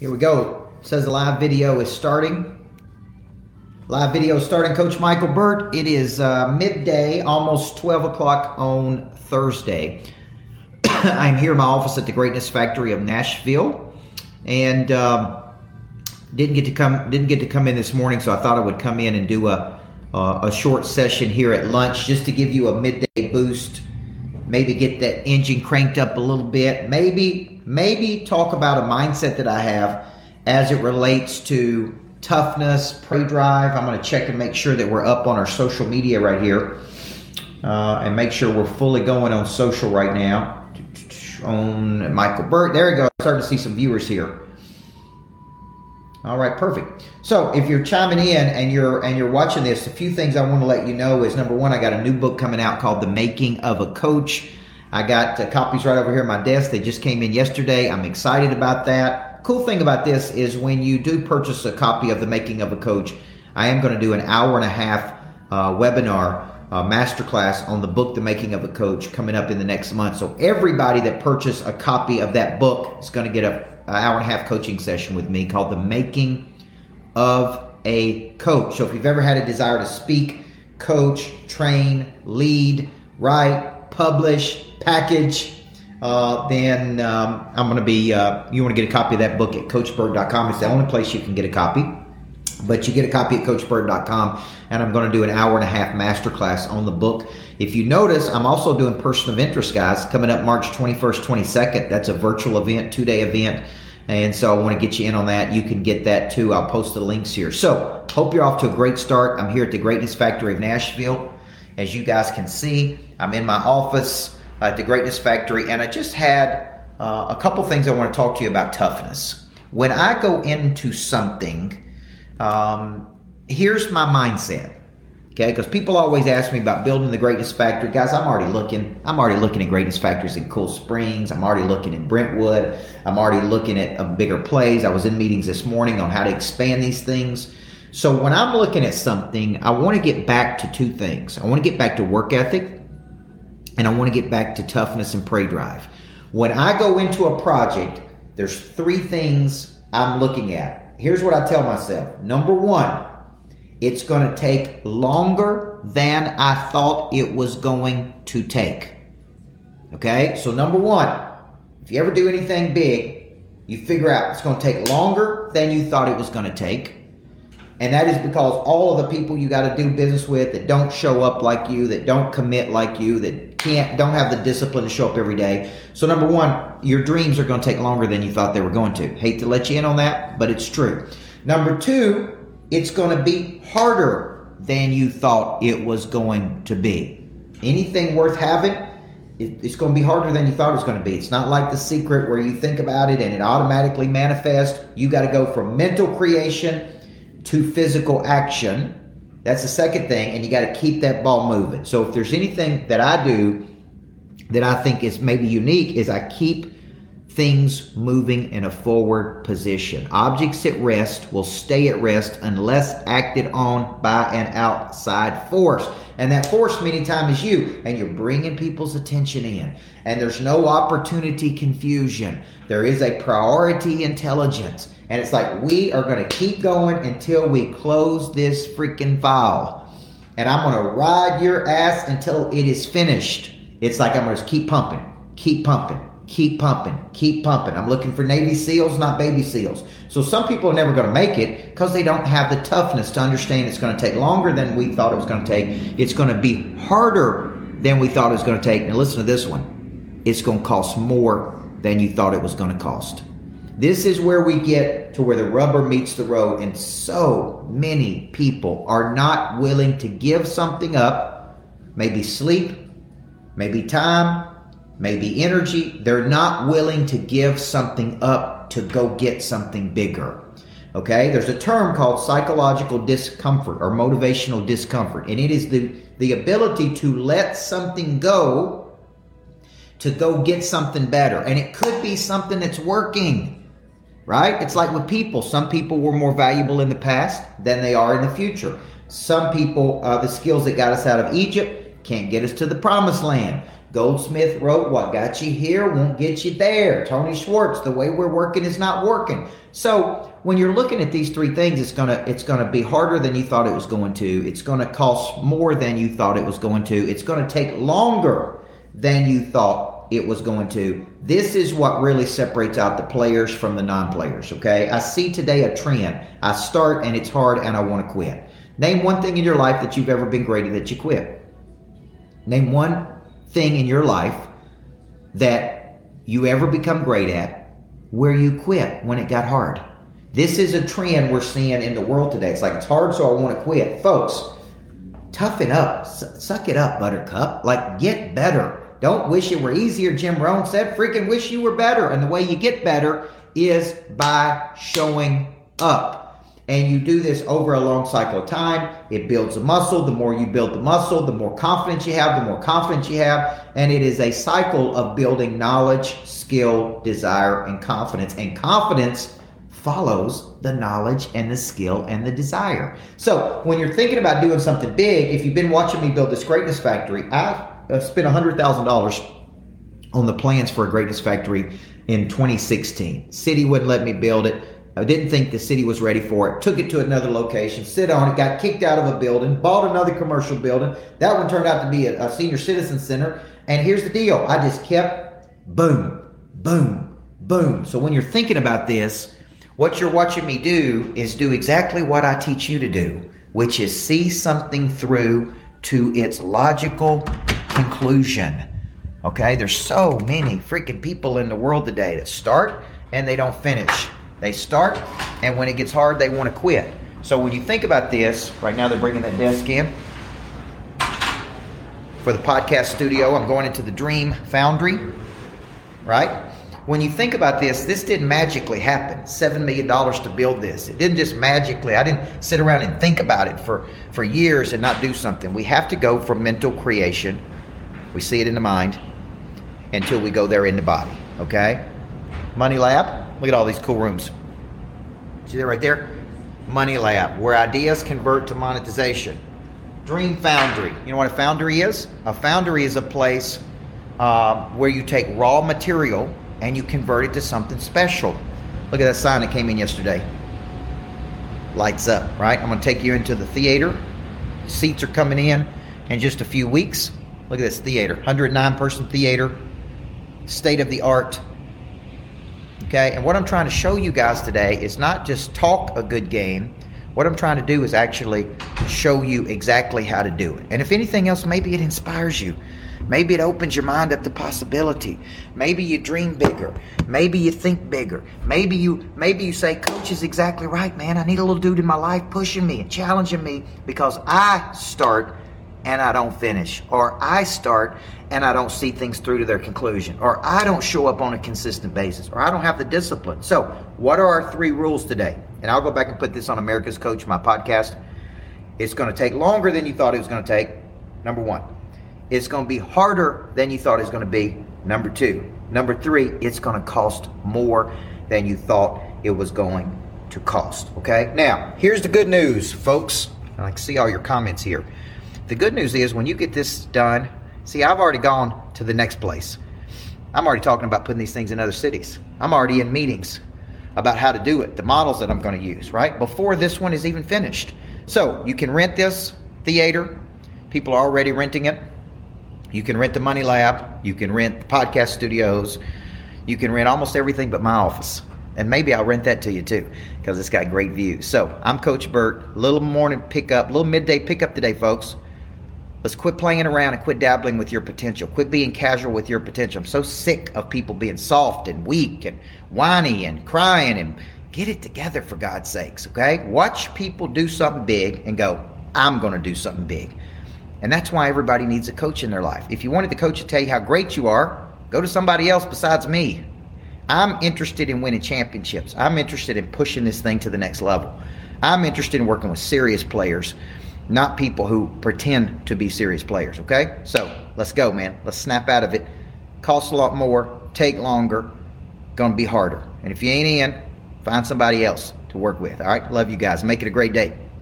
Here we go. It says the live video is starting. Live video starting. Coach Michael Burt. It is midday, almost 12 o'clock on Thursday. I'm here in my office at the Greatness Factory of Nashville, and didn't get to come in this morning, so I thought I would come in and do a short session here at lunch just to give you a midday boost. Maybe get that engine cranked up a little bit. Maybe talk about a mindset that I have as it relates to toughness, prey drive. I'm going to check and make sure that we're up on our social media right here, and make sure we're fully going on social right now. On Michael Burt, there we go. I'm starting to see some viewers here. All right, perfect. So if you're chiming in and you're watching this, a few things I want to let you know is, number one, I got a new book coming out called The Making of a Coach. I got copies right over here at my desk. They just came in yesterday. I'm excited about that. Cool thing about this is when you do purchase a copy of The Making of a Coach, I am going to do an hour and a half webinar masterclass on the book, The Making of a Coach, coming up in the next month. So everybody that purchased a copy of that book is going to get an hour and a half coaching session with me called The Making of a Coach. So if you've ever had a desire to speak, coach, train, lead, write, publish, package, then I'm going to be, you want to get a copy of that book at CoachBurt.com. It's the only place you can get a copy. But you get a copy at CoachBurt.com, and I'm going to do an hour and a half masterclass on the book. If you notice, I'm also doing Person of Interest, guys, coming up March 21st, 22nd. That's a virtual event, 2-day event. And so I want to get you in on that. You can get that too. I'll post the links here. So hope you're off to a great start. I'm here at the Greatness Factory of Nashville. As you guys can see, I'm in my office at the Greatness Factory, and I just had a couple things I want to talk to you about toughness. When I go into something, here's my mindset, okay? Because people always ask me about building the Greatness Factory. Guys, I'm already looking at Greatness Factories in Cool Springs. I'm already looking in Brentwood. I'm already looking at bigger plays. I was in meetings this morning on how to expand these things. So when I'm looking at something, I want to get back to two things. I want to get back to work ethic, and I want to get back to toughness and prey drive. When I go into a project, there's three things I'm looking at. Here's what I tell myself. Number one, it's going to take longer than I thought it was going to take. Okay? So number one, if you ever do anything big, you figure out it's going to take longer than you thought it was going to take. And that is because all of the people you got to do business with that don't show up like you, that don't commit like you, that don't have the discipline to show up every day. So number one, your dreams are going to take longer than you thought they were going to. Hate to let you in on that, but it's true. Number two, it's going to be harder than you thought it was going to be. Anything worth having, it's going to be harder than you thought it was going to be. It's not like The Secret where you think about it and it automatically manifests. You got to go from mental creation to physical action. That's the second thing, and you got to keep that ball moving. So if there's anything that I do that I think is maybe unique, is I keep things moving in a forward position. Objects at rest will stay at rest unless acted on by an outside force. And that force many times is you, and you're bringing people's attention in. And there's no opportunity confusion. There is a priority intelligence. And it's like, we are going to keep going until we close this freaking file. And I'm going to ride your ass until it is finished. It's like I'm going to just keep pumping, keep pumping, keep pumping, keep pumping. I'm looking for Navy SEALs, not baby SEALs. So some people are never going to make it because they don't have the toughness to understand it's going to take longer than we thought it was going to take. It's going to be harder than we thought it was going to take. Now listen to this one. It's going to cost more than you thought it was going to cost. This is where we get to where the rubber meets the road, and so many people are not willing to give something up. Maybe sleep, maybe time, maybe energy. They're not willing to give something up to go get something bigger. Okay? There's a term called psychological discomfort or motivational discomfort, and it is the ability to let something go to go get something better. And it could be something that's working. Right? It's like with people. Some people were more valuable in the past than they are in the future. Some people, the skills that got us out of Egypt Can't get us to the promised land. Goldsmith wrote, what got you here won't get you there. Tony Schwartz, the way we're working is not working. So when you're looking at these three things, it's gonna be harder than you thought it was going to. It's gonna cost more than you thought it was going to. It's gonna take longer than you thought it was going to. This is what really separates out the players from the non-players, okay? I see today a trend. I start and it's hard and I want to quit. Name one thing in your life that you've ever been great at that you quit. Name one thing in your life that you ever become great at where you quit when it got hard. This is a trend we're seeing in the world today. It's like, it's hard, so I want to quit. Folks, toughen up. Suck it up, Buttercup. Like, get better. Don't wish it were easier, Jim Rohn said. Freaking wish you were better. And the way you get better is by showing up. And you do this over a long cycle of time. It builds a muscle. The more you build the muscle, the more confidence you have, the more confidence you have. And it is a cycle of building knowledge, skill, desire, and confidence. And confidence follows the knowledge and the skill and the desire. So when you're thinking about doing something big, if you've been watching me build this Greatness Factory, I've spent $100,000 on the plans for a Greatness Factory in 2016. City wouldn't let me build it. I didn't think the city was ready for it. Took it to another location, sit on it, got kicked out of a building, bought another commercial building. That one turned out to be a senior citizen center. And here's the deal. I just kept boom, boom, boom. So when you're thinking about this, what you're watching me do is do exactly what I teach you to do, which is see something through to its logical conclusion. Okay? There's so many freaking people in the world today that start and they don't finish. They start, and when it gets hard, they want to quit. So when you think about this, right now they're bringing that desk in for the podcast studio. I'm going into the Dream Foundry, right? When you think about this, this didn't magically happen. $7 million to build this. It didn't just magically. I didn't sit around and think about it for years and not do something. We have to go from mental creation, we see it in the mind, until we go there in the body, okay? Money Lab. Look at all these cool rooms. See that right there? Money Lab, where ideas convert to monetization. Dream Foundry. You know what a foundry is? A foundry is a place where you take raw material and you convert it to something special. Look at that sign that came in yesterday. Lights up, right? I'm going to take you into the theater. Seats are coming in just a few weeks. Look at this theater. 109-person theater. State of the art. Okay, and what I'm trying to show you guys today is not just talk a good game. What I'm trying to do is actually show you exactly how to do it. And if anything else, maybe it inspires you. Maybe it opens your mind up to possibility. Maybe you dream bigger. Maybe you think bigger. Maybe you say, Coach is exactly right, man. I need a little dude in my life pushing me and challenging me because I start and I don't finish, or I start and I don't see things through to their conclusion, or I don't show up on a consistent basis, or I don't have the discipline. So what are our 3 rules today? And I'll go back and put this on America's Coach, my podcast. It's going to take longer than you thought it was going to take. Number 1. It's going to be harder than you thought it was going to be. Number 2. Number 3, it's going to cost more than you thought it was going to cost. Okay? Now, here's the good news, folks. I can see all your comments here. The good news is when you get this done, see, I've already gone to the next place. I'm already talking about putting these things in other cities. I'm already in meetings about how to do it, the models that I'm going to use, right? Before this one is even finished. So you can rent this theater. People are already renting it. You can rent the Money Lab. You can rent the podcast studios. You can rent almost everything but my office. And maybe I'll rent that to you too, because it's got great views. So I'm Coach Burt. Little morning pickup, little midday pickup today, folks. Let's quit playing around and quit dabbling with your potential. Quit being casual with your potential. I'm so sick of people being soft and weak and whiny and crying, and get it together for God's sakes, okay? Watch people do something big and go, I'm going to do something big. And that's why everybody needs a coach in their life. If you wanted the coach to tell you how great you are, go to somebody else besides me. I'm interested in winning championships. I'm interested in pushing this thing to the next level. I'm interested in working with serious players, not people who pretend to be serious players, okay? So let's go, man. Let's snap out of it. Costs a lot more, take longer, gonna be harder. And if you ain't in, find somebody else to work with, all right? Love you guys. Make it a great day.